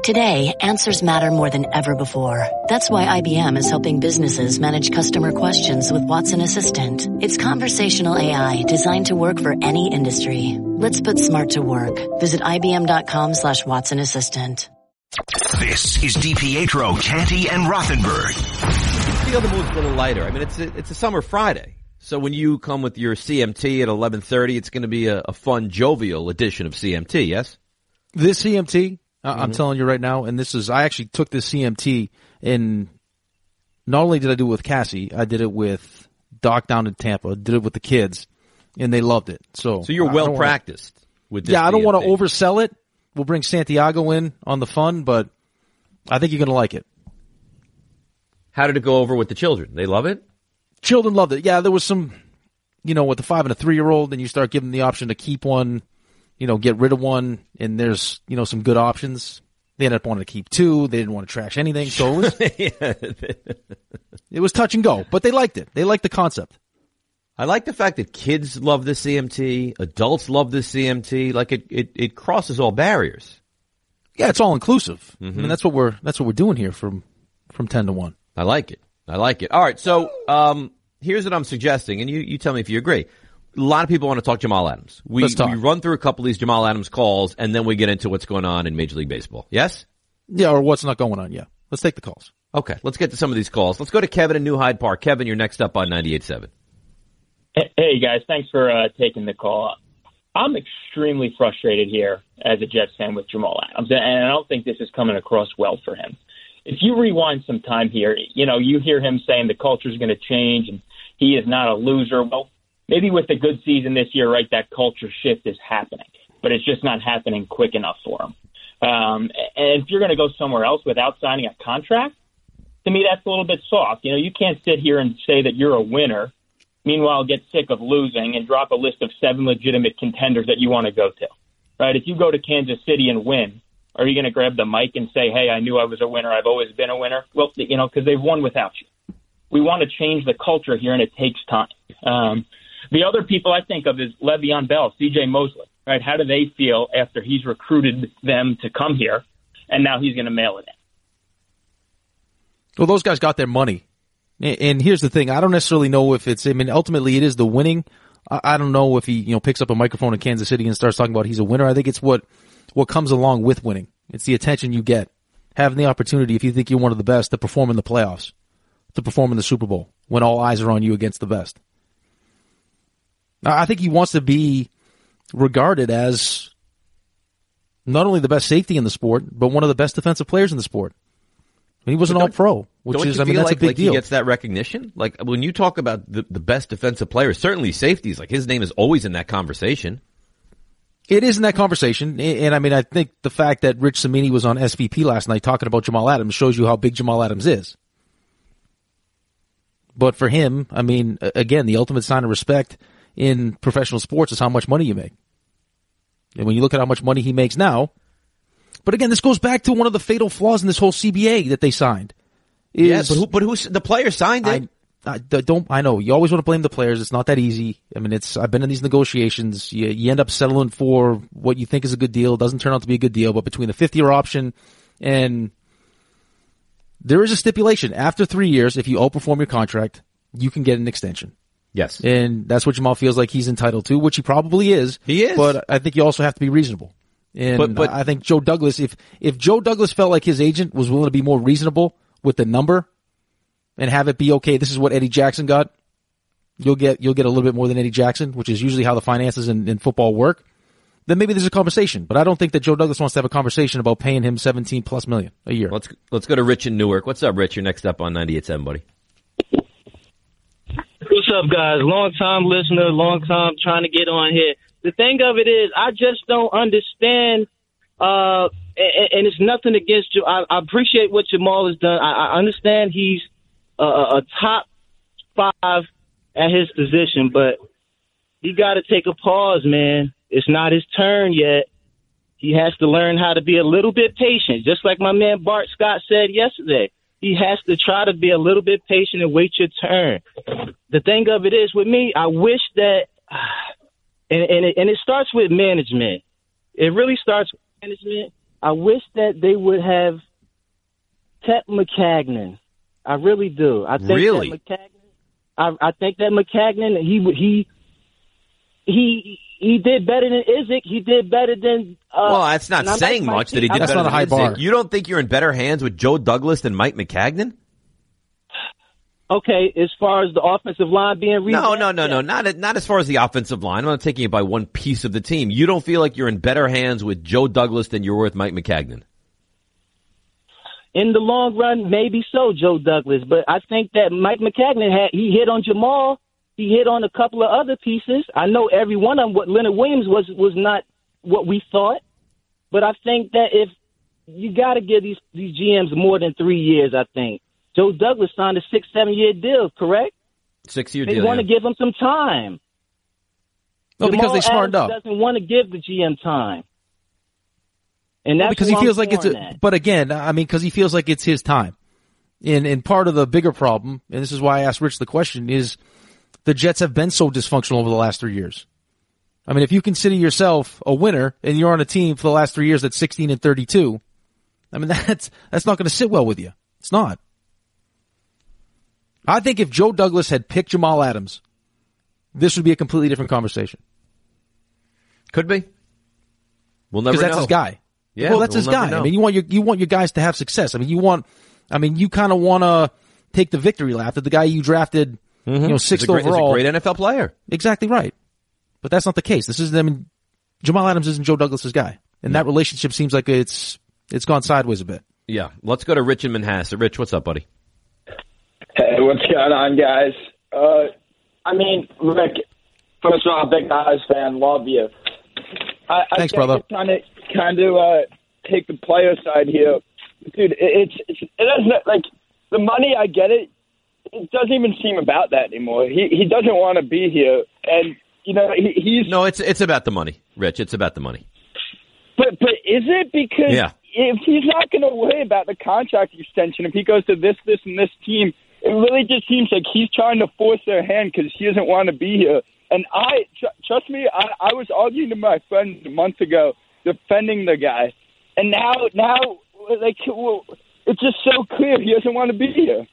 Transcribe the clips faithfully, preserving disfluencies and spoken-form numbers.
Today, answers matter more than ever before. That's why I B M is helping businesses manage customer questions with Watson Assistant. It's conversational A I designed to work for any industry. Let's put smart to work. Visit ibm.com slash Watson Assistant. This is DiPietro, Canty, and Rothenberg. The other move's a little lighter. I mean, it's a, it's a summer Friday. So when you come with your C M T at eleven thirty, it's going to be a, a fun, jovial edition of C M T, yes? This C M T, uh, mm-hmm. I'm telling you right now, and this is, I actually took this C M T, and not only did I do it with Cassie, I did it with Doc down in Tampa, did it with the kids, and they loved it. So, so you're well practiced wanna, with this Yeah, I don't C M T. want to oversell it. We'll bring Santiago in on the fun, but I think you're going to like it. How did it go over with the children? They love it? Children loved it. Yeah, there was some, you know, with the five and a three-year-old, and you start giving them the option to keep one, you know, get rid of one, and there's, you know, some good options. They ended up wanting to keep two. They didn't want to trash anything, so it was, it was touch and go. But they liked it. They liked the concept. I like the fact that kids love this C M T, adults love this C M T. Like it, it, it crosses all barriers. Yeah, it's all inclusive. Mm-hmm. I mean, that's what we're that's what we're doing here from from ten to one. I like it. I like it. All right, so um, here's what I'm suggesting, and you, you tell me if you agree. A lot of people want to talk Jamal Adams. We, Let's talk. we run through a couple of these Jamal Adams calls, and then we get into what's going on in Major League Baseball. Yes? Yeah, or what's not going on. Yeah. Let's take the calls. Okay, let's get to some of these calls. Let's go to Kevin in New Hyde Park. Kevin, you're next up on ninety-eight point seven. Hey, guys. Thanks for uh, taking the call. I'm extremely frustrated here as a Jets fan with Jamal Adams, and I don't think this is coming across well for him. If you rewind some time here, you know, you hear him saying the culture is going to change and he is not a loser. Well, maybe with a good season this year, right, that culture shift is happening, but it's just not happening quick enough for him. Um, and if you're going to go somewhere else without signing a contract, to me, that's a little bit soft. You know, you can't sit here and say that you're a winner, meanwhile get sick of losing and drop a list of seven legitimate contenders that you want to go to, right? If you go to Kansas City and win, are you going to grab the mic and say, hey, I knew I was a winner, I've always been a winner? Well, you know, because they've won without you. We want to change the culture here, and it takes time. Um, the other people I think of is Le'Veon Bell, C J Mosley, right? How do they feel after he's recruited them to come here, and now he's going to mail it in? Well, those guys got their money. And here's the thing. I don't necessarily know if it's, I mean, ultimately it is the winning. I don't know if he, you know, picks up a microphone in Kansas City and starts talking about he's a winner. I think it's what, what comes along with winning. It's the attention you get. Having the opportunity, if you think you're one of the best, to perform in the playoffs, to perform in the Super Bowl, when all eyes are on you against the best. I think he wants to be regarded as not only the best safety in the sport, but one of the best defensive players in the sport. He was an all-pro, which is, I mean, that's like, a big like deal. He gets that recognition? Like, when you talk about the, the best defensive players, certainly safeties, like, his name is always in that conversation. It is in that conversation, and, and I mean, I think the fact that Rich Cimini was on S V P last night talking about Jamal Adams shows you how big Jamal Adams is. But for him, I mean, again, the ultimate sign of respect in professional sports is how much money you make. And when you look at how much money he makes now, but again, this goes back to one of the fatal flaws in this whole C B A that they signed. Is, yeah, but who, but who's, the player signed it. I, I don't, I know, you always want to blame the players. It's not that easy. I mean, it's, I've been in these negotiations. You, you end up settling for what you think is a good deal. It doesn't turn out to be a good deal, but between the fifth year option and there is a stipulation. After three years, if you outperform your contract, you can get an extension. Yes. And that's what Jamal feels like he's entitled to, which he probably is. He is. But I think you also have to be reasonable. And but, but, I think Joe Douglas, if, if Joe Douglas felt like his agent was willing to be more reasonable with the number and have it be, okay, this is what Eddie Jackson got, you'll get, you'll get a little bit more than Eddie Jackson, which is usually how the finances in, in football work, then maybe there's a conversation. But I don't think that Joe Douglas wants to have a conversation about paying him seventeen plus million a year. Let's, let's go to Rich in Newark. What's up, Rich? You're next up on ninety-eight point seven, buddy. What's up, guys? Long time listener, long time trying to get on here. The thing of it is, I just don't understand, uh, and, and it's nothing against you. I, I appreciate what Jamal has done. I, I understand he's a, a top five at his position, but he got to take a pause, man. It's not his turn yet. He has to learn how to be a little bit patient, just like my man Bart Scott said yesterday. He has to try to be a little bit patient and wait your turn. The thing of it is, with me, I wish that, and, and, it, and it starts with management. It really starts with management. I wish that they would have kept Maccagnan. I really do. I think really? that Maccagnan, I, I think that Maccagnan, he he he he did better than Izzik. He did better than. Uh, well, that's not saying like much that he did That's better not a high than Izzik. bar. You don't think you're in better hands with Joe Douglas than Mike Maccagnan? Okay, as far as the offensive line being No, revamped, no, no, no, not not as far as the offensive line. I'm not taking it by one piece of the team. You don't feel like you're in better hands with Joe Douglas than you were with Mike Maccagnan? in the long run, maybe so, Joe Douglas. But I think that Mike Maccagnan had he hit on Jamal. He hit on a couple of other pieces. I know every one of them. What Leonard Williams was was not what we thought, but I think that if you got to give these these G Ms more than three years, I think Joe Douglas signed a six seven year deal, correct? Six year They deal. want to yeah. give him some time. No, because they Jamal smartened Adams up. doesn't want to give the G M time, and that's because who he feels I'm like it's torn a, at. but again, I mean, because he feels like it's his time. And, and part of the bigger problem, and this is why I asked Rich the question, is the Jets have been so dysfunctional over the last three years. I mean, if you consider yourself a winner and you're on a team for the last three years that's sixteen and thirty-two, I mean, that's, that's not going to sit well with you. It's not. I think if Joe Douglas had picked Jamal Adams, this would be a completely different conversation. Could be. We'll never Because that's know. his guy. Yeah, well, that's we'll his never guy. know. I mean, you want your you want your guys to have success. I mean, you want. I mean, you kind of want to take the victory lap that the guy you drafted, Mm-hmm. you know, sixth he's a great, overall. He's a great N F L player. Exactly right. But that's not the case. This is. I mean, Jamal Adams isn't Joe Douglas's guy, and that relationship seems like it's it's gone sideways a bit. Yeah. Let's go to Rich in Manhasset. Rich, what's up, buddy? Hey, what's going on, guys? Uh, I mean, Rick, first of all, big Eyes fan, love you. I, Thanks, I brother. Kind of, kind of uh, take the player side here, dude. It, it's, it's it doesn't like the money. I get it. It doesn't even seem about that anymore. He he doesn't want to be here, and you know he, he's. No, it's it's about the money, Rich. It's about the money. But but is it because Yeah. if he's not going to worry about the contract extension, if he goes to this, this, and this team, it really just seems like he's trying to force their hand because he doesn't want to be here. And I, tr- trust me, I, I was arguing to my friend a month ago, defending the guy, and now, now, like, well, it's just so clear he doesn't want to be here.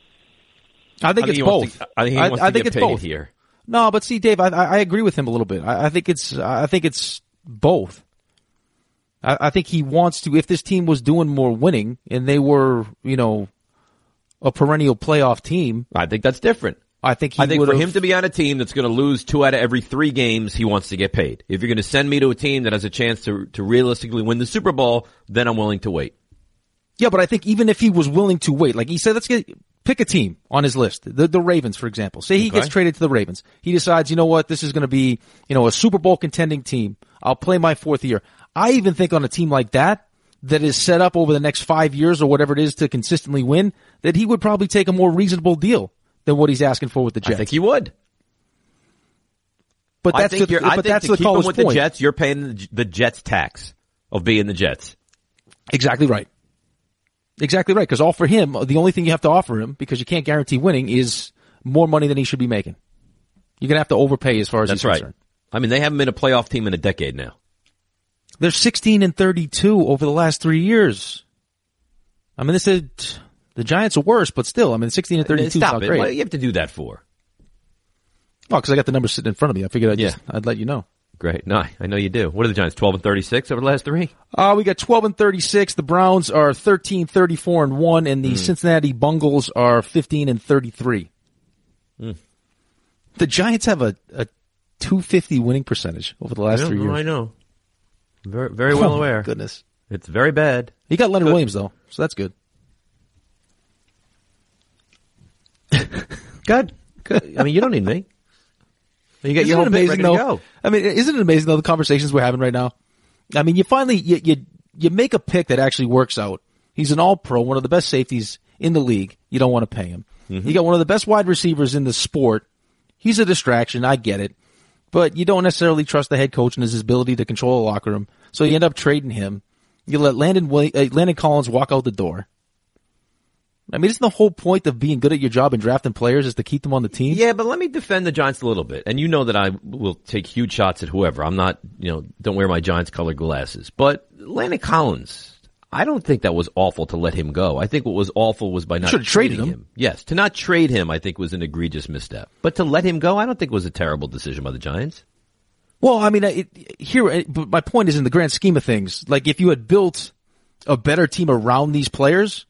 I think I think it's he wants both. to- I think he wants to I think get it's paid both here. No, but see, Dave, I, I agree with him a little bit. I, I think it's I think it's both. I, I think he wants to. If this team was doing more winning and they were, you know, a perennial playoff team, I think that's different. I think he I think would for have. him to be on a team that's going to lose two out of every three games, he wants to get paid. If you're going to send me to a team that has a chance to to realistically win the Super Bowl, then I'm willing to wait. Yeah, but I think even if he was willing to wait, like he said, let's get pick a team on his list. The the Ravens, for example. Say he Okay. gets traded to the Ravens. He decides, you know what, this is going to be, you know, a Super Bowl contending team. I'll play my fourth year. I even think on a team like that, that is set up over the next five years or whatever it is to consistently win, that he would probably take a more reasonable deal than what he's asking for with the Jets. I think he would. but I that's think the, you're, I but think that's to the keep him caller's with point. the Jets, you're paying the, the Jets tax of being the Jets. Exactly right. Exactly right. Because all for him, the only thing you have to offer him, because you can't guarantee winning, is more money than he should be making. You're going to have to overpay as far as That's he's right. concerned. I mean, they haven't been a playoff team in a decade now. They're sixteen and thirty-two over the last three years. I mean, this is, the Giants are worse, but still, I mean, sixteen and thirty-two is Stop not it. great. What do you have to do that for? Oh, because I got the numbers sitting in front of me. I figured I'd Yeah. just, I'd let you know. Great. No, I know you do. What are the Giants, twelve and thirty-six over the last three? Uh, we got twelve and thirty-six. The Browns are thirteen, thirty-four and one, and the Hmm. Cincinnati Bungles are fifteen and thirty-three. Mm. The Giants have a, a two fifty winning percentage over the last three years. I know. Very, very well Oh, my aware. goodness. It's very bad. He got Leonard Good. Williams, though, so that's good. Good. Good. I mean, you don't need me. You got Isn't your it whole bit amazing, ready though? to go. I mean, isn't it amazing, though, the conversations we're having right now? I mean, you finally, you, you, you make a pick that actually works out. He's an all-pro, one of the best safeties in the league. You don't want to pay him. Mm-hmm. You got one of the best wide receivers in the sport. He's a distraction. I get it. But you don't necessarily trust the head coach and his ability to control a locker room. So you end up trading him. You let Landon, Willi- uh, Landon Collins walk out the door. I mean, isn't the whole point of being good at your job and drafting players is to keep them on the team? Yeah, but let me defend the Giants a little bit. And you know that I will take huge shots at whoever. I'm not, you know, don't wear my Giants colored glasses. But Landon Collins, I don't think that was awful to let him go. I think what was awful was by not Should've trading traded him. him. Yes, to not trade him, I think was an egregious misstep. But to let him go, I don't think was a terrible decision by the Giants. Well, I mean, it, here, it, but my point is in the grand scheme of things, like if you had built a better team around these players,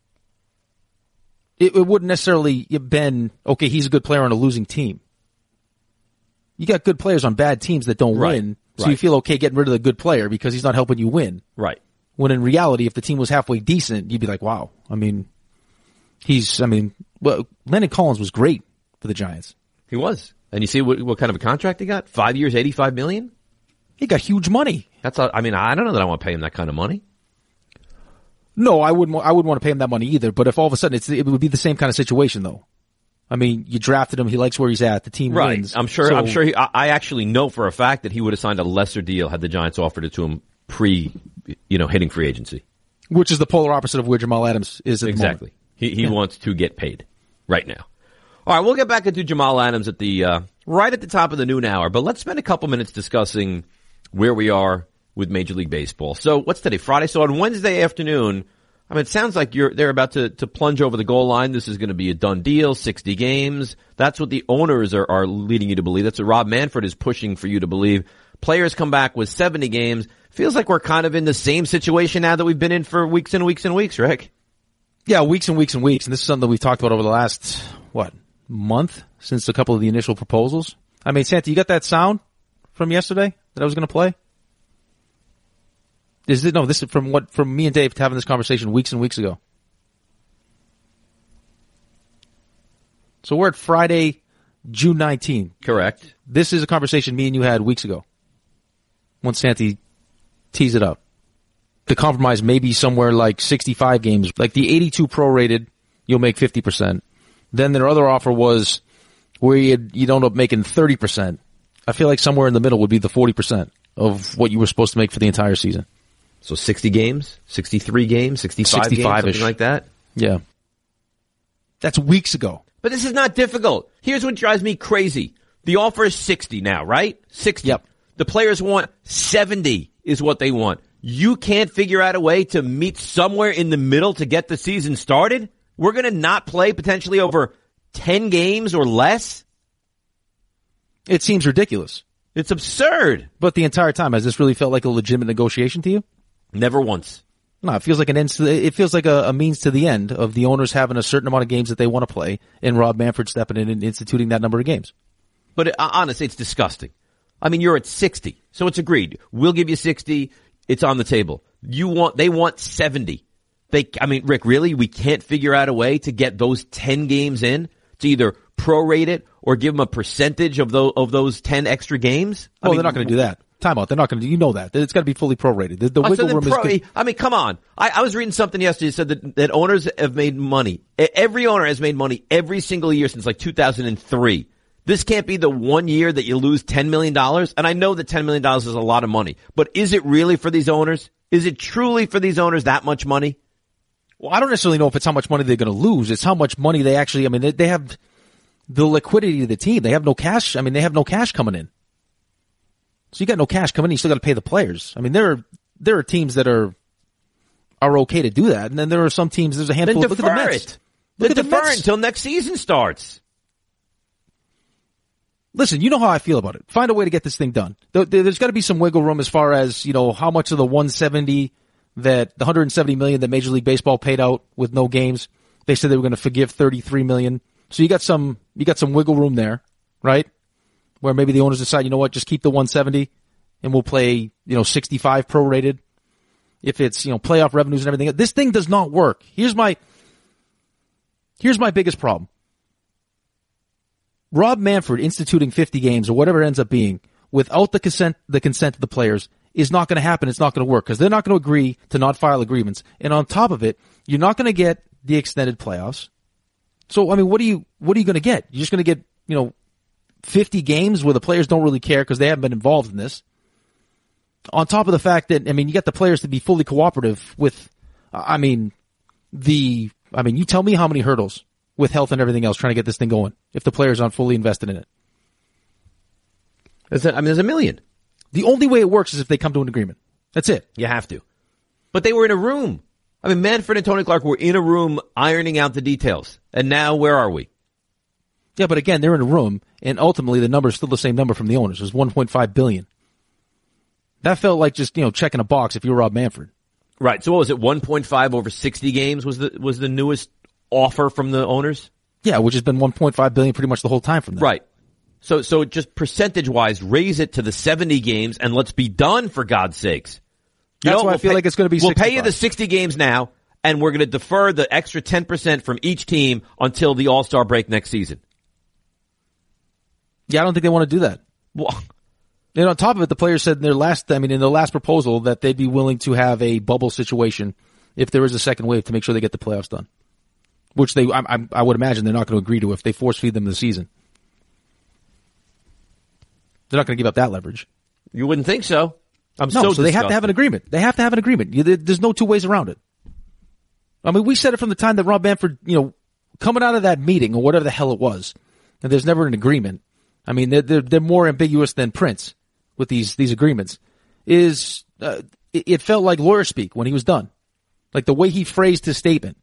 it, it wouldn't necessarily have been, okay, he's a good player on a losing team. You got good players on bad teams that don't Right. win, so Right. you feel okay getting rid of the good player because he's not helping you win. Right. When in reality, if the team was halfway decent, you'd be like, wow. I mean, he's, I mean, well, Landon Collins was great for the Giants. He was. And you see what, what kind of a contract he got? Five years, eighty-five million dollars? He got huge money. That's, a, I mean, I don't know that I want to pay him that kind of money. No, I wouldn't. I wouldn't want to pay him that money either. But if all of a sudden it's, it would be the same kind of situation, though. I mean, you drafted him. He likes where he's at. The team Right. wins. I'm sure. So, I'm sure. He, I, I actually know for a fact that he would have signed a lesser deal had the Giants offered it to him pre, you know, hitting free agency. Which is the polar opposite of where Jamal Adams is at Exactly. the He he Yeah. wants to get paid right now. All right, we'll get back into Jamal Adams at the uh, right at the top of the noon hour, but let's spend a couple minutes discussing where we are with Major League Baseball. So what's today? Friday. So on Wednesday afternoon, I mean, it sounds like you're they're about to, to plunge over the goal line. This is going to be a done deal, sixty games. That's what the owners are, are leading you to believe. That's what Rob Manfred is pushing for you to believe. Players come back with seventy games. Feels like we're kind of in the same situation now that we've been in for weeks and weeks and weeks, Rick. Yeah, weeks and weeks and weeks. And this is something that we've talked about over the last, what, month since a couple of the initial proposals. I mean, Santa, you got that sound from yesterday that I was going to play? Is it, no, this is from what, from me and Dave having this conversation weeks and weeks ago. So we're at Friday, June nineteenth. Correct. This is a conversation me and you had weeks ago. Once Santi teased it up. The compromise may be somewhere like sixty-five games. Like the eighty-two prorated, you'll make fifty percent. Then their other offer was where you'd, you'd end up making thirty percent. I feel like somewhere in the middle would be the forty percent of what you were supposed to make for the entire season. So sixty games, sixty-three games, sixty-five games, something like that. Yeah. That's weeks ago. But this is not difficult. Here's what drives me crazy. The offer is sixty now, right? sixty. Yep. The players want seventy is what they want. You can't figure out a way to meet somewhere in the middle to get the season started? We're going to not play potentially over ten games or less? It seems ridiculous. It's absurd. But the entire time, has this really felt like a legitimate negotiation to you? Never once. No, it feels like an end to the, it feels like a, a means to the end of the owners having a certain amount of games that they want to play and Rob Manfred stepping in and instituting that number of games. But it, honestly, it's disgusting. I mean, you're at sixty, so it's agreed. We'll give you sixty. It's on the table. You want, they want seventy. They, I mean, Rick, really? We can't figure out a way to get those ten games in to either prorate it or give them a percentage of those, of those ten extra games? Oh, I mean, they're not going to do that. Timeout. They're not going to. You know that. It's got to be fully prorated. The, the I wiggle said room that pro, is. Good. I mean, come on. I, I was reading something yesterday that said that, that owners have made money. Every owner has made money every single year since like two thousand three. This can't be the one year that you lose ten million dollars. And I know that ten million dollars is a lot of money. But is it really for these owners? Is it truly for these owners that much money? Well, I don't necessarily know if it's how much money they're going to lose. It's how much money they actually. I mean, they, they have the liquidity of the team. They have no cash. I mean, they have no cash coming in. So you got no cash coming in. You still got to pay the players. I mean, there are there are teams that are are okay to do that, and then there are some teams. There's a handful. Then Look defer at the Mets. it. Look Then at the defer Mets. it until next season starts. Listen, you know how I feel about it. Find a way to get this thing done. There's got to be some wiggle room as far as, you know, how much of the one seventy that the one hundred seventy million that Major League Baseball paid out with no games. They said they were going to forgive thirty-three million. So you got some, you got some wiggle room there, right? Where maybe the owners decide, you know what, just keep the one seventy and we'll play, you know, sixty-five prorated. If it's, you know, playoff revenues and everything. This thing does not work. Here's my, here's my biggest problem. Rob Manfred instituting fifty games or whatever it ends up being without the consent, the consent of the players is not going to happen. It's not going to work because they're not going to agree to not file agreements. And on top of it, you're not going to get the extended playoffs. So, I mean, what are you, what are you going to get? You're just going to get, you know, fifty games where the players don't really care because they haven't been involved in this. On top of the fact that, I mean, you got the players to be fully cooperative with, I mean, the, I mean, you tell me how many hurdles with health and everything else trying to get this thing going if the players aren't fully invested in it. Is that, I mean, there's a million. The only way it works is if they come to an agreement. That's it. You have to. But they were in a room. I mean, Manfred and Tony Clark were in a room ironing out the details. And now where are we? Yeah, but again, they're in a room, and ultimately the number is still the same number from the owners. It was one point five billion dollars. That felt like just, you know, checking a box if you were Rob Manfred. Right. So what was it? one point five over sixty games was the was the newest offer from the owners? Yeah, which has been one point five billion dollars pretty much the whole time from them. Right. So so just percentage-wise, raise it to the seventy games and let's be done, for God's sakes. You That's know, why we'll I feel pay, like it's going to be We'll sixty-five. pay you the sixty games now, and we're going to defer the extra ten percent from each team until the All-Star break next season. Yeah, I don't think they want to do that. Well, and on top of it, the players said in their last, I mean, in their last proposal that they'd be willing to have a bubble situation if there is a second wave to make sure they get the playoffs done. Which they, I, I, I would imagine they're not going to agree to if they force feed them the season. They're not going to give up that leverage. you wouldn't think so. I'm no, so so they have to have an agreement. They have to have an agreement. You, there, there's no two ways around it. I mean, we said it from the time that Rob Manfred, you know, coming out of that meeting or whatever the hell it was, and there's never an agreement. I mean, they're, they're, they're more ambiguous than Prince with these, these agreements. Is, uh, it, it felt like lawyer speak when he was done. Like the way he phrased his statement.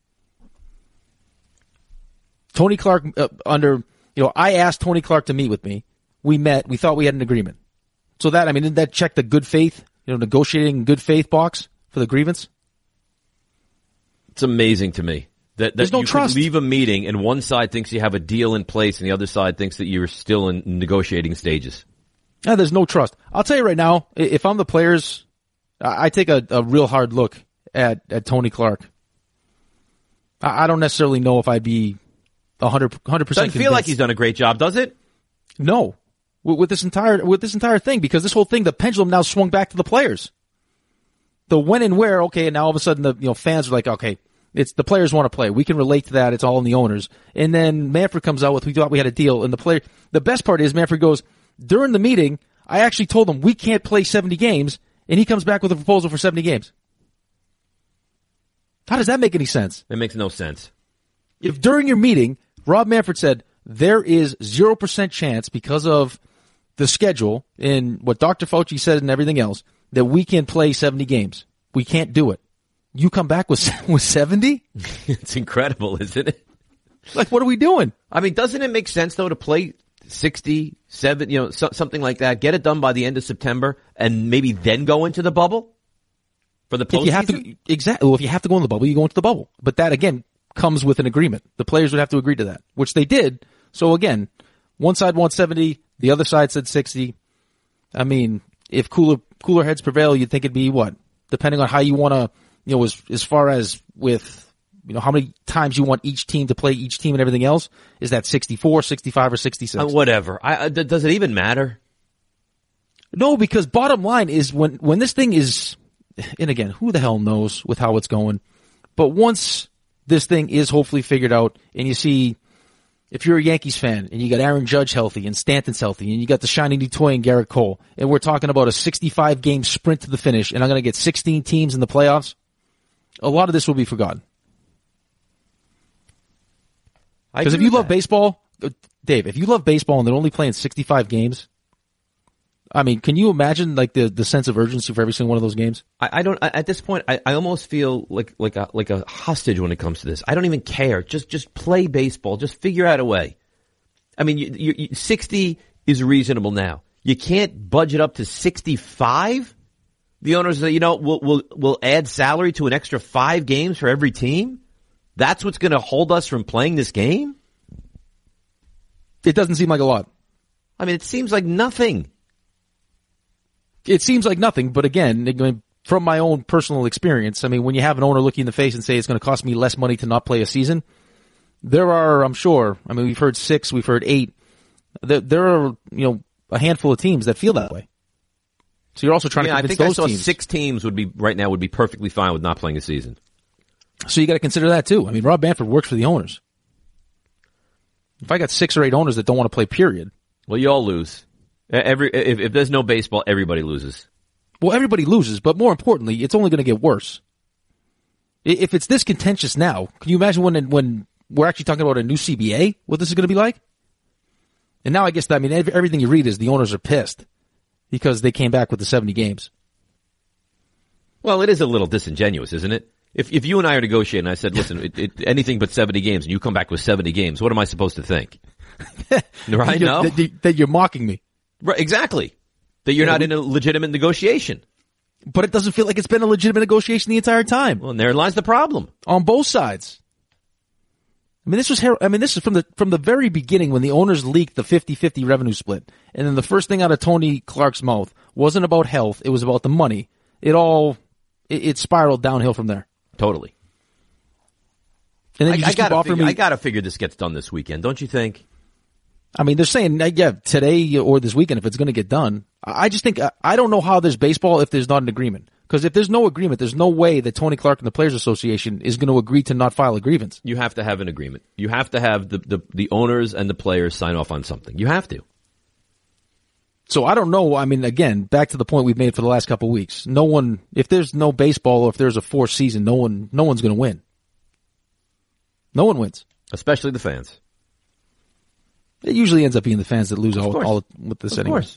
Tony Clark, uh, under, you know, I asked Tony Clark to meet with me. We met. We thought we had an agreement. So that, I mean, didn't that check the good faith, you know, negotiating in good faith box for the grievance? It's amazing to me that, that There's no you trust. could leave a meeting and one side thinks you have a deal in place and the other side thinks that you're still in negotiating stages. Yeah, there's no trust. I'll tell you right now, if I'm the players, I take a, a real hard look at, at Tony Clark. I, I don't necessarily know if I'd be one hundred percent Doesn't convinced. feel like he's done a great job, does it? No. With, with this entire, with this entire thing, because this whole thing, the pendulum now swung back to the players. The when and where, okay, and now all of a sudden the, you know, fans are like, okay, it's the players want to play. We can relate to that. It's all in the owners. And then Manfred comes out with, we thought we had a deal, and the player, the best part is Manfred goes, during the meeting, I actually told him we can't play seventy games, and he comes back with a proposal for seventy games. How does that make any sense? It makes no sense. If during your meeting, Rob Manfred said, there is zero percent chance because of the schedule and what Doctor Fauci said and everything else that we can play seventy games. We can't do it. You come back with with seventy? It's incredible, isn't it? Like, what are we doing? I mean, doesn't it make sense, though, to play sixty, seventy, you know, so, something like that, get it done by the end of September, and maybe then go into the bubble for the postseason? If you have to, exactly. Well, if you have to go in the bubble, you go into the bubble. But that, again, comes with an agreement. The players would have to agree to that, which they did. So, again, one side wants seventy, the other side said sixty. I mean, if cooler cooler heads prevail, you'd think it'd be what? Depending on how you want to, you know, as, as far as with, you know, how many times you want each team to play each team and everything else, is that sixty-four, sixty-five, or sixty-six? Uh, whatever. I, uh, does it even matter? No, because bottom line is when, when this thing is, and again, who the hell knows with how it's going, but once this thing is hopefully figured out and you see, if you're a Yankees fan and you got Aaron Judge healthy and Stanton's healthy and you got the shiny new toy and Garrett Cole, and we're talking about a sixty-five game sprint to the finish and I'm going to get sixteen teams in the playoffs, a lot of this will be forgotten. Because if you love that. baseball, Dave, if you love baseball and they're only playing sixty-five games, I mean, can you imagine like the, the sense of urgency for every single one of those games? I, I don't. I, at this point, I, I almost feel like like a like a hostage when it comes to this. I don't even care. Just just play baseball. Just figure out a way. I mean, you, you, you, sixty is reasonable now. You can't budget up to sixty-five. The owners say, you know, we'll we'll we'll add salary to an extra five games for every team. That's what's going to hold us from playing this game? It doesn't seem like a lot. I mean, it seems like nothing. It seems like nothing, but again, from my own personal experience, I mean, when you have an owner look you in the face and say it's going to cost me less money to not play a season, there are, I'm sure, I mean, we've heard six, we've heard eight. There, there are, you know, a handful of teams that feel that way. So you're also trying Yeah, to convince I think those I saw teams. six teams would be right now would be perfectly fine with not playing a season. So you got to consider that too. I mean, Rob Manfred works for the owners. If I got six or eight owners that don't want to play, period. Well, you all lose. Every if, if there's no baseball, everybody loses. Well, everybody loses, but more importantly, it's only going to get worse. If it's this contentious now, can you imagine when when we're actually talking about a new C B A, what this is going to be like? And now I guess, I mean, everything you read is the owners are pissed because they came back with the seventy games. Well, it is a little disingenuous, isn't it? If if you and I are negotiating, I said, listen, it, it, anything but seventy games, and you come back with seventy games, what am I supposed to think? Right? You're, No? that, that you're mocking me. Right, exactly. That you're Yeah, not we- in a legitimate negotiation. But it doesn't feel like it's been a legitimate negotiation the entire time. Well, and there lies the problem. On both sides. I mean, this was, her- I mean, this is from the, from the very beginning when the owners leaked the fifty-fifty revenue split. And then the first thing out of Tony Clark's mouth wasn't about health. It was about the money. It all, it, it spiraled downhill from there. Totally. And then I, you I just keep gotta offering figure, me. I gotta figure this gets done this weekend, don't you think? I mean, they're saying, uh, yeah, today or this weekend if it's going to get done. I I just think, I I don't know how there's baseball if there's not an agreement. Because if there's no agreement, there's no way that Tony Clark and the Players Association is going to agree to not file a grievance. You have to have an agreement. You have to have the, the, the owners and the players sign off on something. You have to. So I don't know. I mean, again, back to the point we've made for the last couple of weeks. No one, if there's no baseball or if there's a forced season, no one, no one's going to win. No one wins. Especially the fans. It usually ends up being the fans that lose all, course. all with this Of anyway. course.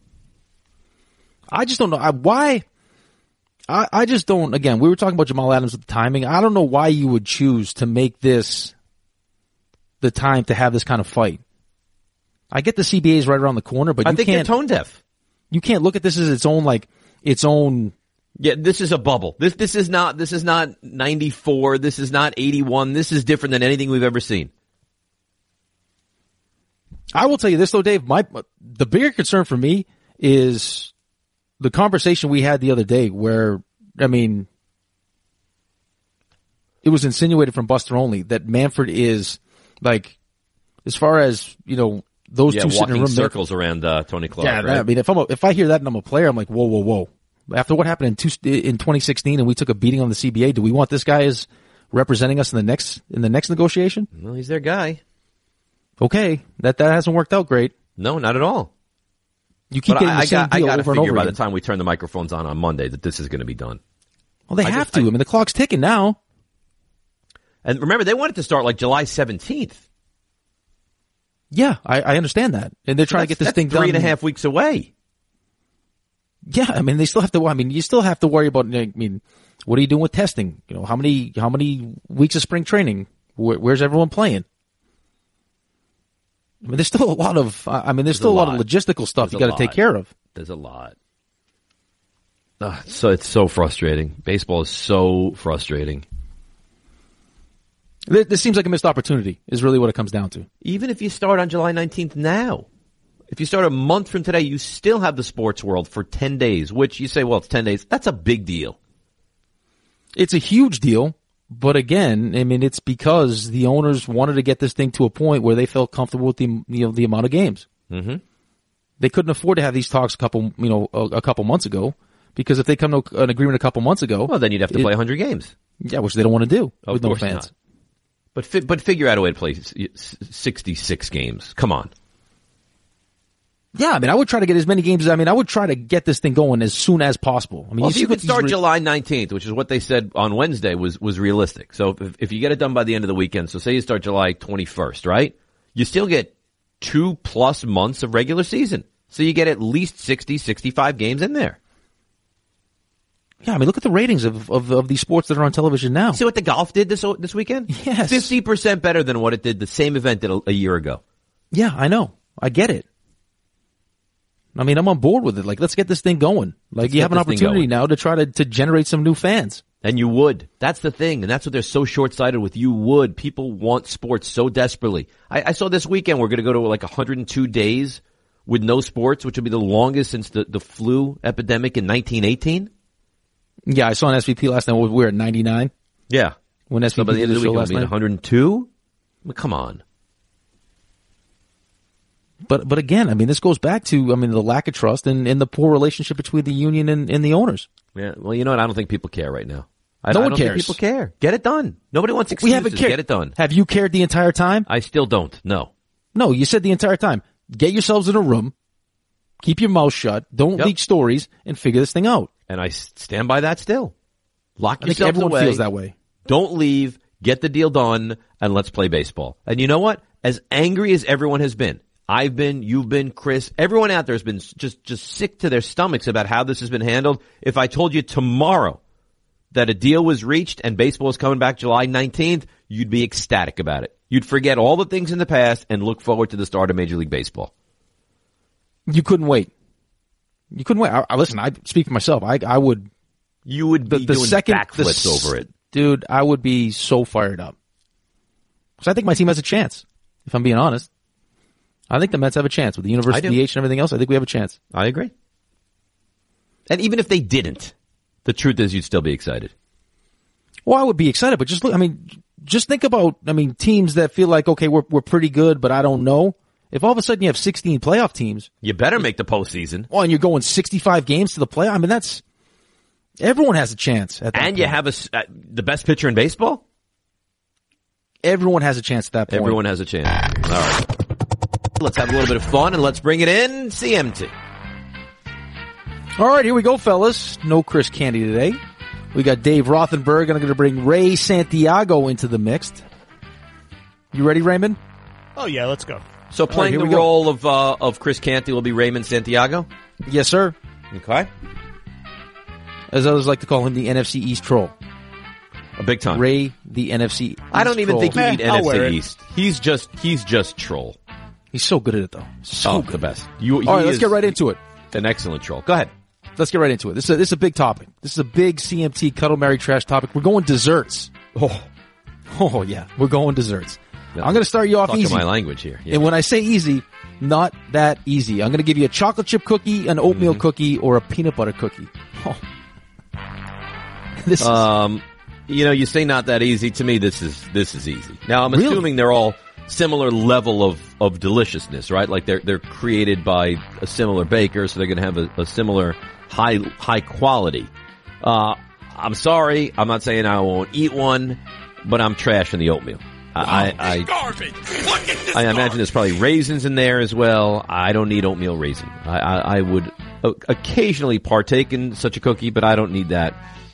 I just don't know I, why. I, I just don't. Again, we were talking about Jamal Adams with the timing. I don't know why you would choose to make this the time to have this kind of fight. I get the C B A is right around the corner, but I you think can't. they're tone deaf. You can't look at this as its own like its own. Yeah, this is a bubble. This this is not this is not ninety-four. This is not eighty-one. This is different than anything we've ever seen. I will tell you this though, Dave. My the bigger concern for me is the conversation we had the other day, where I mean, it was insinuated from Buster Olney that Manfred is like, as far as you know, those Yeah, two sitting in a walking room. they're- circles around uh, Tony Clark. Yeah, right? that, I mean, if I'm a, if I hear that and I'm a player, I'm like, whoa, whoa, whoa. After what happened in two, in twenty sixteen and we took a beating on the C B A, do we want this guy as representing us in the next in the next negotiation? Well, he's their guy. Okay, that that hasn't worked out great. No, not at all. You keep But getting I, the I same got I deal got to over and figure over by again. the time we turn the microphones on on Monday that this is going to be done. Well, they I have just- to. I, I- mean, the clock's ticking now. And remember, they wanted to start like July seventeenth. Yeah, I, I understand that, and they're trying to That's- get this that's thing done three and a half weeks away. Yeah, I mean, they still have to. I mean, you still have to worry about. I mean, what are you doing with testing? You know, how many how many weeks of spring training? Where, where's everyone playing? I mean, there's still a lot of. I I mean, there's, There's still a a lot, lot. of logistical stuff There's you a got to take lot. care of. There's a lot. Ugh, so it's so frustrating. Baseball is so frustrating. Th- This seems like a missed opportunity. Is really what it comes down to. Even if you start on July nineteenth now, if you start a month from today, you still have the sports world for ten days, which you say, well, it's ten days. That's a big deal. It's a huge deal, but again, I mean, it's because the owners wanted to get this thing to a point where they felt comfortable with the you know the amount of games. Mm-hmm. They couldn't afford to have these talks a couple you know a, a couple months ago, because if they come to an agreement a couple months ago, Well, then you'd have to it- play one hundred games. yeah, which they don't want to do Of with no course fans. not. But fi- but figure out a way to play s- s- sixty-six games. Come on. Yeah, I mean, I would try to get as many games as, I mean, I would try to get this thing going as soon as possible. I mean, Well, you if see you what could these start re- July nineteenth, which is what they said on Wednesday, was was realistic. So if, if you get it done by the end of the weekend, so say you start July twenty-first, right? You still get two plus months of regular season. So you get at least sixty, sixty-five games in there. Yeah, I mean, look at the ratings of, of, of these sports that are on television now. See what the golf did this this weekend? Yes. fifty percent better than what it did the same event did a, a year ago. Yeah, I know. I get it. I mean, I'm on board with it. Like, let's get this thing going. Like, Let's you get have an this thing opportunity going. now to try to, to generate some new fans. And you would. That's the thing. And that's what they're so short-sighted with. You would. People want sports so desperately. I, I saw this weekend we're going to go to like one hundred two days with no sports, which would be the longest since the, the flu epidemic in nineteen eighteen. Yeah, I saw an S V P last night. We were at ninety-nine Yeah. when S V P So by the did end of the the show week, it'll last be night. one hundred two? I mean, come on. But but again, I mean, this goes back to, I mean, the lack of trust and, and the poor relationship between the union and, and the owners. Yeah. Well, you know what? I don't think people care right now. I, No I one don't cares. think people care. Get it done. Nobody wants We excuses. haven't cared. Get it done. Have you cared the entire time? I still don't. No. No, you said the entire time. Get yourselves in a room, keep your mouth shut, don't Yep. leak stories, and figure this thing out. And I s- stand by that still. Lock I think yourselves everyone away. feels that way. Don't leave. Get the deal done, and let's play baseball. And you know what? As angry as everyone has been, I've been, you've been, Chris, everyone out there has been just just sick to their stomachs about how this has been handled. If I told you tomorrow that a deal was reached and baseball is coming back July nineteenth, you'd be ecstatic about it. You'd forget all the things in the past and look forward to the start of Major League Baseball. You couldn't wait. You couldn't wait. I, I listen, I speak for myself. I, I would. You would be the, the doing second, backflips the, over it. Dude, I would be so fired up. Because I think my team has a chance, if I'm being honest. I think the Mets have a chance with the University D H and everything else. I think we have a chance. I agree. And even if they didn't, the truth is you'd still be excited. Well, I would be excited, but just look, I mean, just think about, I mean, teams that feel like, okay, we're, we're pretty good, but I don't know. If all of a sudden you have sixteen playoff teams. You better make the postseason. Oh, and you're going sixty-five games to the playoff. I mean, that's, everyone has a chance at that And point. you have a, uh, the best pitcher in baseball? Everyone has a chance at that point. Everyone has a chance. All right. Let's have a little bit of fun and let's bring it in, C M T. All right, here we go, fellas. No Chris Canty today. We got Dave Rothenberg, and I'm going to bring Ray Santiago into the mix. You ready, Raymond? Oh, yeah, let's go. So playing right, the role of uh, of Chris Canty will be Raymond Santiago? Yes, sir. Okay. As others like to call him, the N F C East troll. A big time. Ray, the N F C East I don't even troll. think you need Eh, N I'll F wear C it. East. He's just he's just troll. He's so good at it, though. So Oh, good. the best. You, All right, let's get right into it. An excellent troll. Go ahead. Let's get right into it. This is a, this is a big topic. This is a big C M T Cuddle Mary Trash topic. We're going desserts. Oh, Oh, yeah. We're going desserts. No. I'm going to start you off talking easy. my language here. Yeah. And when I say easy, not that easy. I'm going to give you a chocolate chip cookie, an oatmeal Mm-hmm. cookie, or a peanut butter cookie. Oh. This is, Um, you know, you say not that easy. To me, this is this is easy. Now, I'm Really? assuming they're all similar level of, of deliciousness, right? Like they're they're created by a similar baker, so they're going to have a, a similar high high quality. Uh, I'm sorry, I'm not saying I won't eat one, but I'm trashing the oatmeal. I I, I, Garbage. Look at this I imagine there's probably raisins in there as well. I don't need oatmeal raisin. I, I, I would o- occasionally partake in such a cookie, but I don't need that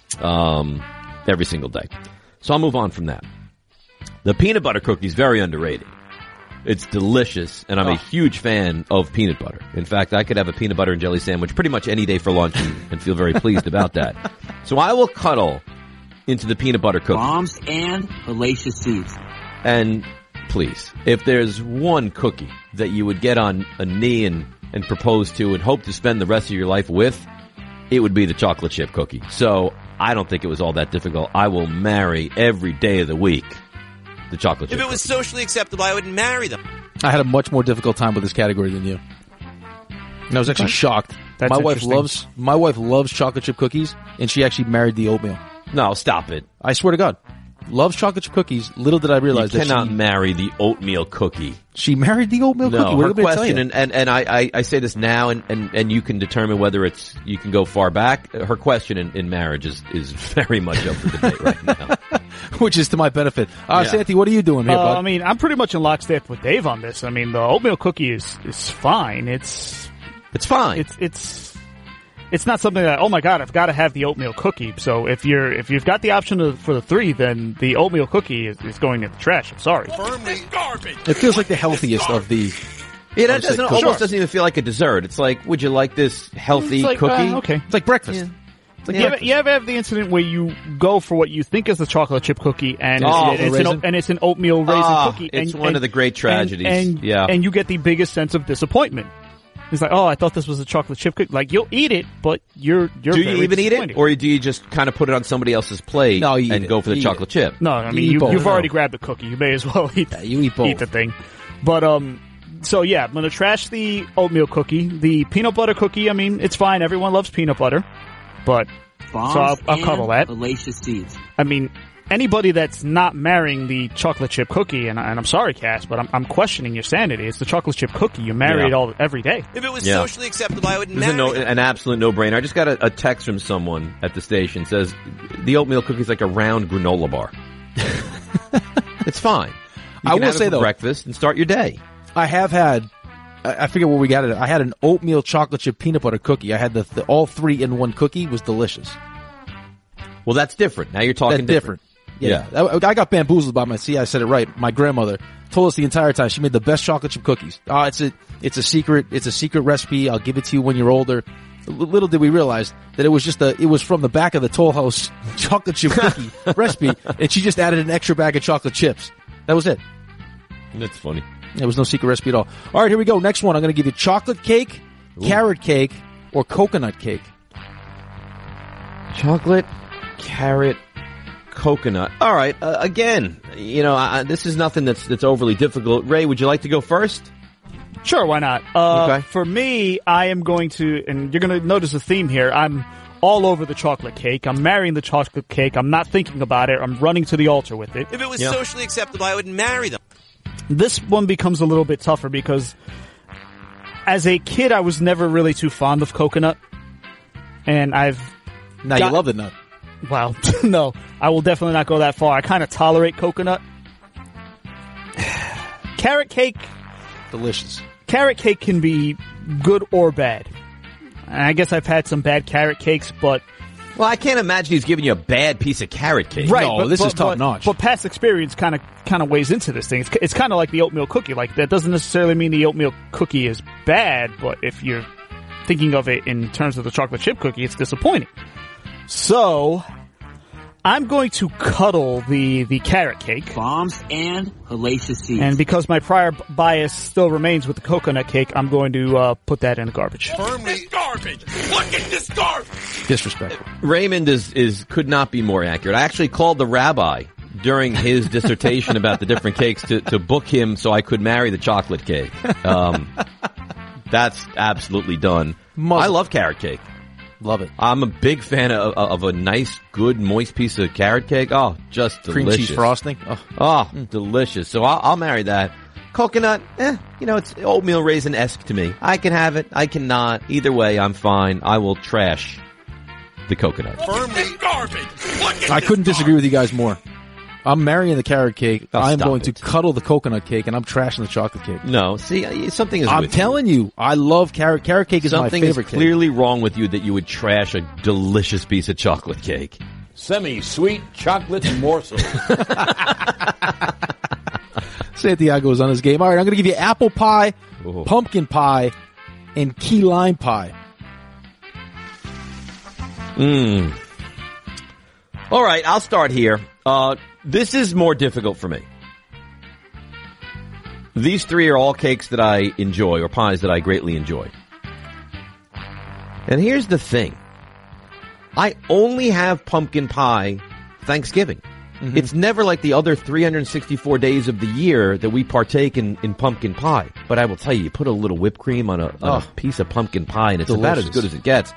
um, every single day. So I'll move on from that. The peanut butter cookie is very underrated. It's delicious, and I'm a huge fan of peanut butter. In fact, I could have a peanut butter and jelly sandwich pretty much any day for lunch and, and feel very pleased about that. So I will cuddle into the peanut butter cookie. Bombs and hellacious seeds. And please, if there's one cookie that you would get on a knee and, and propose to and hope to spend the rest of your life with, it would be the chocolate chip cookie. So I don't think it was all that difficult. I will marry every day of the week the chocolate chip If it was cookie. socially acceptable, I wouldn't marry them. I had a much more difficult time with this category than you. And I was actually shocked. That's my wife interesting. loves my wife loves chocolate chip cookies, and she actually married the oatmeal. No, stop it. I swear to God, loves chocolate chip cookies. Little did I You realize that cannot she, marry the oatmeal cookie. she married the oatmeal cookie. No, What her did I tell question, you? and, and, and I, I, I say this now, and, and, and you can determine whether it's, you can go far back. Her question in, in marriage is, is very much up for debate right now. Which is to my benefit. Uh, Yeah. Santi, what are you doing here, Uh, bud? I mean, I'm pretty much in lockstep with Dave on this. I mean, the oatmeal cookie is is fine. It's It's fine. it's it's it's not something that, oh my god, I've got to have the oatmeal cookie. So if you're if you've got the option to, for the three, then the oatmeal cookie is, is going in the trash. I'm sorry. Firmly garbage. It feels like the healthiest of the. Yeah, that I'll say doesn't, cookie. almost doesn't even feel like a dessert. It's like, would you like this healthy It's like, cookie? uh, okay. It's like breakfast. Yeah. It's like you, ever, you ever have the incident where you go for what you think is the chocolate chip cookie, and Oh, it's, it's, raisin? an, and it's an oatmeal raisin Ah, cookie. it's and, one and, of the great tragedies. And, and, Yeah. and you get the biggest sense of disappointment. It's like, oh, I thought this was a chocolate chip cookie. Like, you'll eat it, but you're you're Do very you even eat it, disappointed. or do you just kind of put it on somebody else's plate No, you eat and it. go for the You eat chocolate chip? No, I mean, You eat you, both. you've No. already grabbed the cookie. You may as well eat, Yeah, you eat both. eat the thing. But, um, so yeah, I'm going to trash the oatmeal cookie. The peanut butter cookie, I mean, it's fine. Everyone loves peanut butter. But, Bombs so I'll, I'll and cuddle that. hellacious seeds. I mean, anybody that's not marrying the chocolate chip cookie, and, I- and I'm sorry, Cass, but I'm, I'm questioning your sanity. It's the chocolate chip cookie. You marry Yeah. it all every day. If it was Yeah. socially acceptable, I wouldn't This is a marry no, them. an absolute no-brainer. I just got a, a text from someone at the station. Says the oatmeal cookie is like a round granola bar. It's fine. You I can will have it say, for though- breakfast and start your day. I have had. I I forget where we got it. I had an oatmeal chocolate chip peanut butter cookie. I had the, the all three in one cookie. It was delicious. Well, that's different. Now you're talking That's different. Yeah, I, I got bamboozled by my. See, I said it right. My grandmother told us the entire time she made the best chocolate chip cookies. Ah, it's a it's a secret. It's a secret recipe. I'll give it to you when you're older. little did we realize that it was just a, it was from the back of the Toll House chocolate chip cookie recipe, and she just added an extra bag of chocolate chips. That was it. That's funny. There was no secret recipe at all. All right, here we go. Next one. I'm going to give you chocolate cake, Ooh. carrot cake, or coconut cake. Chocolate, carrot, coconut. All right. Uh, again, you know, I, this is nothing that's that's overly difficult. Ray, would you like to go first? Sure, why not? Uh, okay. For me, I am going to, and you're going to notice a theme here. I'm all over the chocolate cake. I'm marrying the chocolate cake. I'm not thinking about it. I'm running to the altar with it. If it was yeah. socially acceptable, I would marry them. This one becomes a little bit tougher because as a kid, I was never really too fond of coconut. And I've... Now got, you love the nut. Well, no. I will definitely not go that far. I kind of tolerate coconut. Carrot cake... Delicious. Carrot cake can be good or bad. And I guess I've had some bad carrot cakes, but... Well, I can't imagine he's giving you a bad piece of carrot cake. Right, no, but, this but, is top but, notch. But past experience kind of kind of weighs into this thing. It's, it's kind of like the oatmeal cookie. Like, that doesn't necessarily mean the oatmeal cookie is bad, but if you're thinking of it in terms of the chocolate chip cookie, it's disappointing. So... I'm going to cuddle the, the carrot cake. Bombs and hellacious seeds. And because my prior b- bias still remains with the coconut cake, I'm going to uh, put that in the garbage. Firmly garbage. Look at this garbage. Disrespectful. Raymond is, is could not be more accurate. I actually called the rabbi during his dissertation about the different cakes to, to book him so I could marry the chocolate cake. Um, that's absolutely done. Muzzle. I love carrot cake. Love it. I'm a big fan of, of a nice, good, moist piece of carrot cake. Oh, just delicious. Cream cheese frosting. Oh, oh mm. delicious. So I'll, I'll marry that. Coconut, eh, you know, it's oatmeal raisin-esque to me. I can have it. I cannot. Either way, I'm fine. I will trash the coconut. Firmly garbage. I couldn't disagree with you guys more. I'm marrying the carrot cake. Oh, I'm going it. to cuddle the coconut cake, and I'm trashing the chocolate cake. No, see, something is I'm with telling you. you, I love carrot. Carrot cake is something my favorite is cake. clearly wrong with you that you would trash a delicious piece of chocolate cake. Semi-sweet chocolate morsel. Santiago's on his game. All right, I'm going to give you apple pie, Ooh. pumpkin pie, and key lime pie. Mmm. All right, I'll start here. Uh, this is more difficult for me. These three are all cakes that I enjoy, or pies that I greatly enjoy. And here's the thing. I only have pumpkin pie Thanksgiving. Mm-hmm. It's never like the other three hundred sixty-four days of the year that we partake in, in pumpkin pie. But I will tell you, you put a little whipped cream on a, on oh, a piece of pumpkin pie, and it's delicious. about as good as it gets.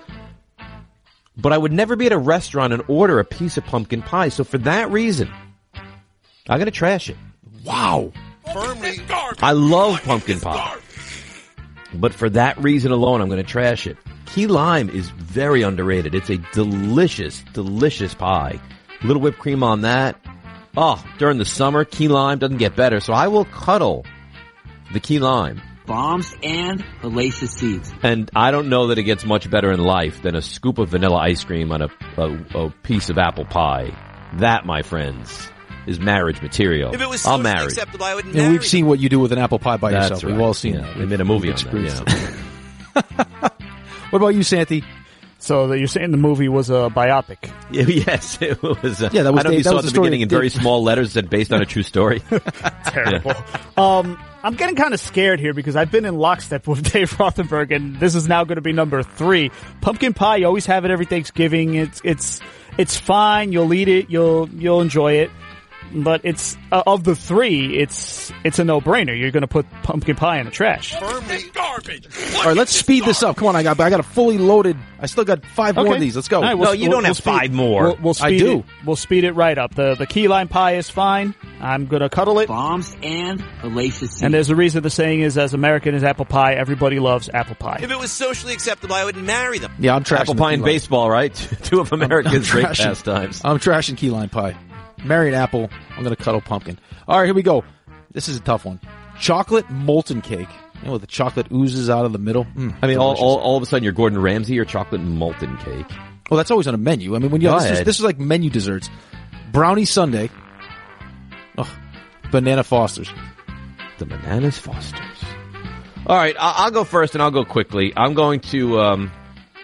But I would never be at a restaurant and order a piece of pumpkin pie. So for that reason, I'm going to trash it. Wow. Firmly garbage. I love pumpkin pie. But for that reason alone, I'm going to trash it. Key lime is very underrated. It's a delicious, delicious pie. A little whipped cream on that. Oh, during the summer, key lime doesn't get better. So I will cuddle the key lime. Bombs and hellacious seeds. And I don't know that it gets much better in life than a scoop of vanilla ice cream on a, a, a piece of apple pie. That, my friends, is marriage material. If it was I'll socially marry. acceptable, I would marry. And we've seen what you do with an apple pie by That's yourself. right. We've all seen yeah. that. We made a movie on experienced that. Yeah. What about you, Santi? So that you're saying the movie was a biopic? Yes, it was. A, Yeah, that was I know Dave- you that saw was at the the beginning story- in very small letters that based on a true story. Terrible. Um, I'm getting kind of scared here because I've been in lockstep with Dave Rothenberg, and this is now going to be number three. Pumpkin pie, you always have it every Thanksgiving. It's it's it's fine. You'll eat it. You'll you'll enjoy it. But it's uh, of the three, it's it's a no-brainer. You're going to put pumpkin pie in the trash. Firmly garbage. All right, let's speed this up. Come on, I got I got a fully loaded. I still got five more Okay. of these. Let's go. All right, No, you don't have speed- five more. We'll, we'll I speed do. It, we'll speed it right up. The the key lime pie is fine. I'm gonna cuddle it. Bombs and hellacious seeds. And there's a reason the saying is, as American as apple pie, everybody loves apple pie. If it was socially acceptable, I would marry them. Yeah, I'm trashing Apple the pie key and lime. baseball, right? Two of America's I'm great trashing- pastimes. I'm trashing key lime pie. Marry an apple. I'm going to cuddle pumpkin. All right, here we go. This is a tough one. Chocolate molten cake. You know, the chocolate oozes out of the middle. Mm, I mean, all, delicious. all all of a sudden you're Gordon Ramsay or chocolate molten cake. Well, that's always on a menu. I mean, when you Go this is, ahead. this is like menu desserts. Brownie sundae. Oh, banana Fosters. The Bananas Fosters. All right, I- I'll go first and I'll go quickly. I'm going to um,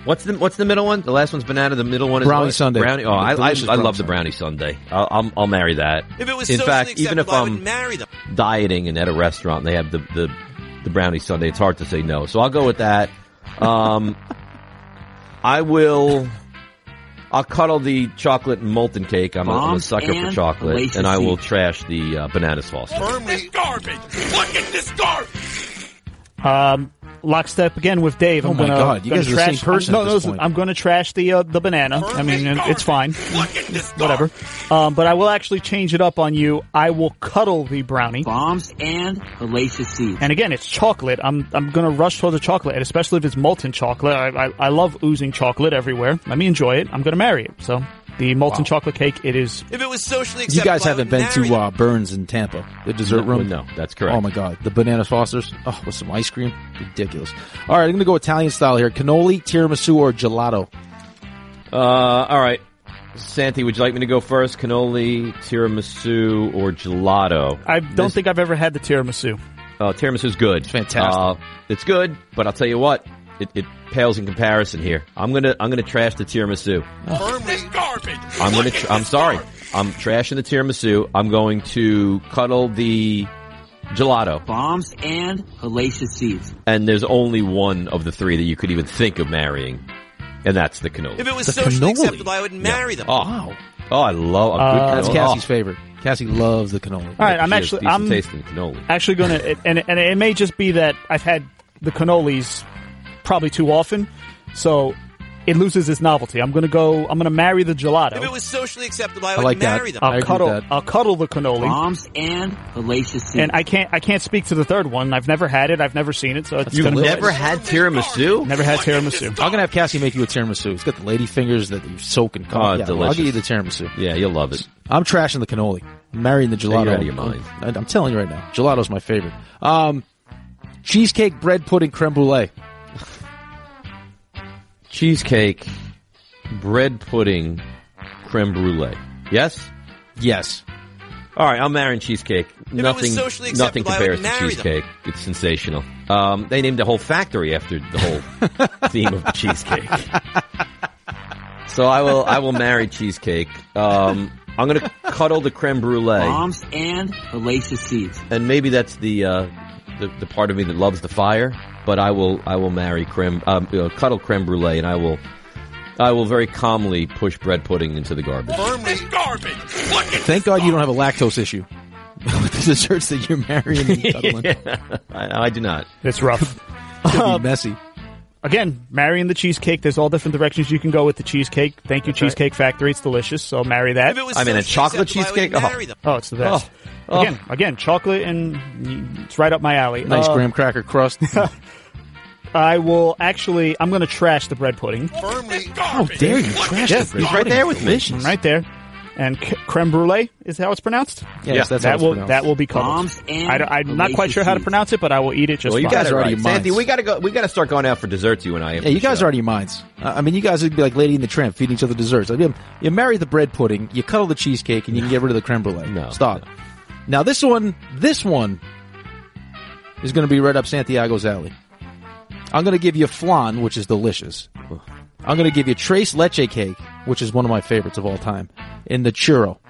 What's the What's the middle one? The last one's banana. The middle one is Brownie what? sundae. Brownie. Oh, I, I, Delicious I brownie love the sundae. brownie sundae. I'll, I'll I'll marry that. If it was in socially fact, even if acceptable, I I'm would marry them. dieting and at a restaurant and they have the the, the brownie sundae, it's hard to say no. So I'll go with that. Um, I will. I'll cuddle the chocolate molten cake. I'm, a, I'm a Bombs sucker for and chocolate, Hellacious and I will Seeds. trash the uh, banana sauce. Firmly garbage. Look at this garbage. Um, lockstep again with Dave. Oh I'm my gonna, God, you gonna guys are the trash, same person I'm, at no, this no, point. I'm going to trash the uh, the banana. I mean, it's fine. Look at this Whatever. Um, but I will actually change it up on you. I will cuddle the brownie. Bombs and Hellacious Seeds. And again, it's chocolate. I'm I'm going to rush toward the chocolate, and especially if it's molten chocolate. I, I I love oozing chocolate everywhere. Let me enjoy it. I'm going to marry it. So the molten chocolate cake, it is. If it was socially You acceptable, guys I haven't would been marry to them. uh, Burns in Tampa, the dessert No, room? no, that's correct. Oh my God, the banana Fosters. Oh, with some ice cream, ridiculous. All right, I'm going to go Italian style here: cannoli, tiramisu, or gelato. Uh, all right. Santi, would you like me to go first? Cannoli, tiramisu, or gelato? I don't This- think I've ever had the tiramisu. Uh, tiramisu's good. It's fantastic. Uh, it's good, but I'll tell you what, it, it pales in comparison here. I'm gonna, I'm gonna trash the tiramisu. Firmly garbage. I'm gonna, Look tr- at I'm this sorry. garbage. I'm trashing the tiramisu. I'm going to cuddle the gelato. Bombs and Hellacious Seeds. And there's only one of the three that you could even think of marrying, and that's the cannoli. If it was The socially cannoli. acceptable, I would marry them. Oh, Wow, oh, I love a good Uh, that's cannoli. Cassie's Oh, favorite. Cassie loves the cannoli. All right, I'm she has actually decent I'm taste in cannoli. actually going to, and and it may just be that I've had the cannolis probably too often, so it loses its novelty. I'm going to go. I'm going to marry the gelato. If it was socially acceptable, I I would like that. marry them. I I'll agree with cuddle. that. I'll cuddle the cannoli. Bombs and Hellacious Seeds. And I can't. I can't speak to the third one. I've never had it. I've never seen it. So it's You've gonna be- never had tiramisu? never had tiramisu. I'm going to have Cassie make you a tiramisu. It's got the lady fingers that you soak in Oh, coffee. yeah, well, I'll delicious. get you the tiramisu. Yeah, you'll love it. I'm trashing the cannoli. I'm marrying the gelato. you're out of your mind. I- I'm telling you right now, gelato's my favorite. Um, cheesecake, bread pudding, creme brulee. Cheesecake, bread pudding, creme brulee. Yes? Yes. All right, I'm marrying cheesecake. was nothing, socially nothing acceptable, I compares would to marry them. cheesecake. It's sensational. Um, they named the whole factory after the whole theme of the cheesecake. So I will, I will marry cheesecake. Um, I'm going to cuddle the creme brulee, Bombs and Hellacious Seeds. and maybe that's the, uh, the the part of me that loves the fire. But I will, I will marry creme, um, you know, cuddle creme brulee, and I will. I will very calmly push bread pudding into the garbage. Firmly garbage. Look at Thank God you don't have a lactose issue with the desserts that you're marrying and cuddling. I, I do not. It's rough. It's gonna be messy. Again, marrying the cheesecake. There's all different directions you can go with the cheesecake. Thank you, Cheesecake Factory. It's delicious. So marry that. If it was I mean, a socially chocolate acceptable, I would cheesecake? Oh. marry them. Oh, it's the best. Oh. Again, again, chocolate and it's right up my alley. Nice Uh, graham cracker crust. I will actually. I'm going to trash the bread pudding. Firmly How garbage. dare you Look trash at the this bread He's right there with me. Delicious. Right there, and c- creme brulee is how it's pronounced. Yes, that's how that it's will pronounced. that will be covered. Bombs and I, am not quite sure how to Hellacious pronounce it, but I will eat it just Well, you fine. got guys it are out of right, your Sandy. minds. We got to go. We got to start going out for desserts. You and I. Yeah, you guys are out of your minds. Uh, I mean, you guys would be like Lady and the Tramp, feeding each other desserts. I mean, you marry the bread pudding, you cuddle the cheesecake, and you can get rid of the creme brulee. No, Stop. Now, this one, this one is going to be right up Santiago's alley. I'm going to give you flan, which is delicious. I'm going to give you tres leche cake, which is one of my favorites of all time, in the churro.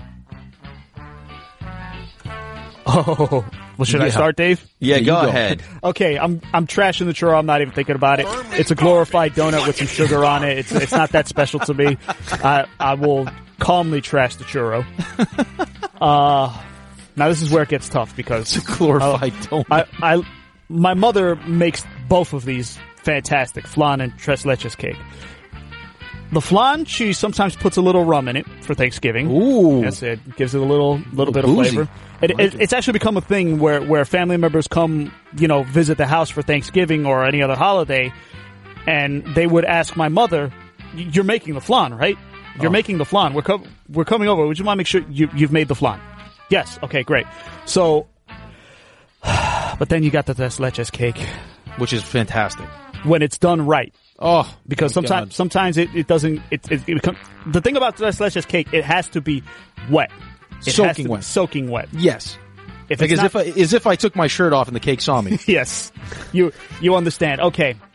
Oh, well, should I Yeah. start, Dave? Yeah, Yeah, you go go. ahead. Okay, I'm I'm trashing the churro. I'm not even thinking about it. It's a glorified donut with some sugar on it. It's it's not that special to me. I I will calmly trash the churro. Uh, now this is where it gets tough because It's a glorified donut. I, I my mother makes both of these fantastic, flan and tres leches cake. The flan, she sometimes puts a little rum in it for Thanksgiving. Ooh. Yes, it gives it a little little bit of boozy. flavor. It, I like it, it's actually become a thing where, where family members come, you know, visit the house for Thanksgiving or any other holiday, and they would ask my mother, "You're making the flan, right? You're Oh. making the flan. We're co- we're coming over. Would you want to make sure you you've made the flan?" Yes. Okay. Great. So, but then you got the tres leches cake Which is fantastic. when it's done right. Oh, Because my sometimes God. sometimes it, it doesn't it, it, it become, the thing about tres leches cake, it has to be wet. It has Soaking to be wet. Soaking wet. Yes. If Like it's as not- if I, as if I took my shirt off and the cake saw me. Yes, you you understand. Okay,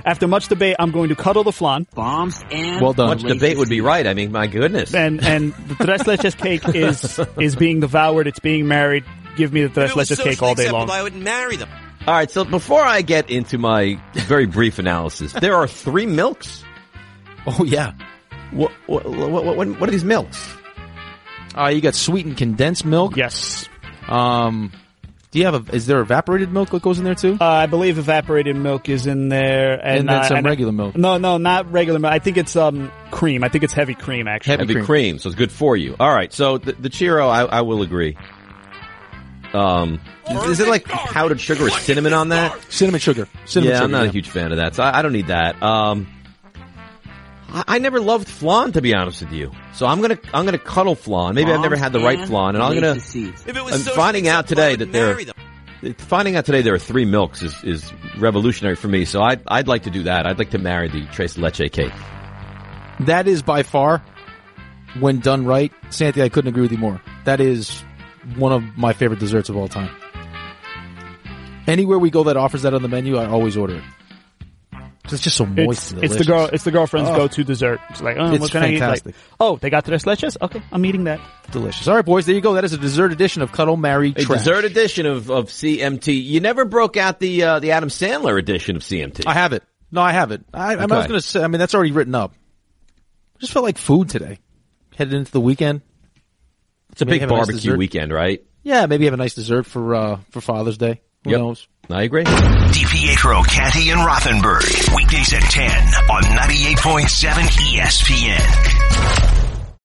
After much debate, I'm going to cuddle the flan. Bombs and Well done. Much debate would be right. I mean, my goodness. And and the tres leches cake is is being devoured. It's being married. Give me the tres If it was leches cake all day socially long. acceptable, I wouldn't marry them. All right, so before I get into my very brief analysis, there are three milks. Oh yeah. What what what, what, what are these milks? Uh, you got sweetened condensed milk. Yes. Um, do you have a? Is there evaporated milk that goes in there too? Uh, I believe evaporated milk is in there, and, And then uh, some and- regular milk. No, no, not regular milk. I think it's um cream. I think it's heavy cream actually. Heavy Heavy cream. cream. So it's good for you. All right, so the, the Cheerio, I, I will agree. Um, is it like powdered sugar or cinnamon on that? Cinnamon sugar. Cinnamon yeah, sugar, I'm not yeah. a huge fan of that, so I, I don't need that. Um, I, I never loved flan, to be honest with you. So I'm gonna I'm gonna cuddle flan. Maybe I've never had the right and flan, and I'm gonna. Laces seeds. If it was I'm socially finding out acceptable, I today that wouldn't there. marry them. Finding out today there are three milks is, is revolutionary for me. So I'd I'd like to do that. I'd like to marry the tres leche cake. That is by far, when done right, Santi, I couldn't agree with you more. That is one of my favorite desserts of all time. Anywhere we go that offers that on the menu, I always order it. It's just so moist. It's, and it's the delicious. girl. It's the girlfriend's Oh. go-to dessert. It's like, oh, It's what can I eat? Like, fantastic. oh, they got tres leches. Okay, I'm eating that. Delicious. All right, boys, there you go. That is a dessert edition of Cuddle, Marry, A Trash. dessert edition of, of C M T. You never broke out the uh, the Adam Sandler edition of C M T. I have it. No, I have it. I, I, mean, I was Okay. going to say. I mean, that's already written up. I just felt like food today. Headed into the weekend. It's a Maybe big have a nice barbecue dessert. weekend, right? Yeah, maybe have a nice dessert for uh, for Father's Day. Who Yep. knows? I agree. DiPietro, Canty, and Rothenberg. Weekdays at ten on ninety-eight point seven E S P N.